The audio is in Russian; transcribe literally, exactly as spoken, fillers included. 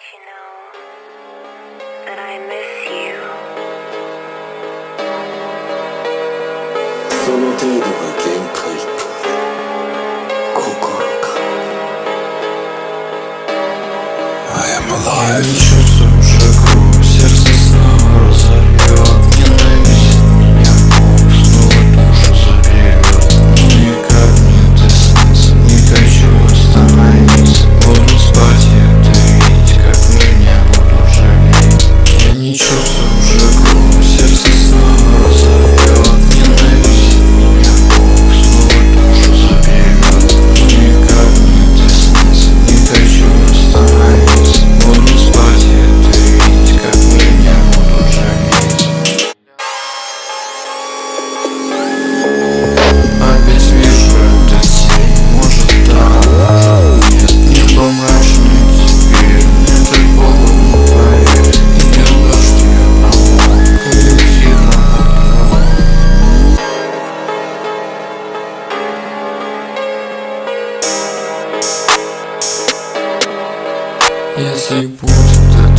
you know that I miss you. その程度が限界か、心か。 I am alive. Я чувствую жагу, сердце снова разорвет. Ненависть меня, Бог снова душу заберет. Никак не доснится, не хочу остановиться. Буду спать и это видеть, как меня буду жалеть. Я не чувствую жагу, сердце снова разорвет. Ненависть меня, Бог снова душу заберет. Никак не доснится, не хочу остановиться. Буду спать и это видеть, как меня буду жалеть. Опять вижу этот день, может да, может нет. Небо мрачное теперь, мне так холодно, поверь. Идет дождь, я промок, летит на окно. Если будет это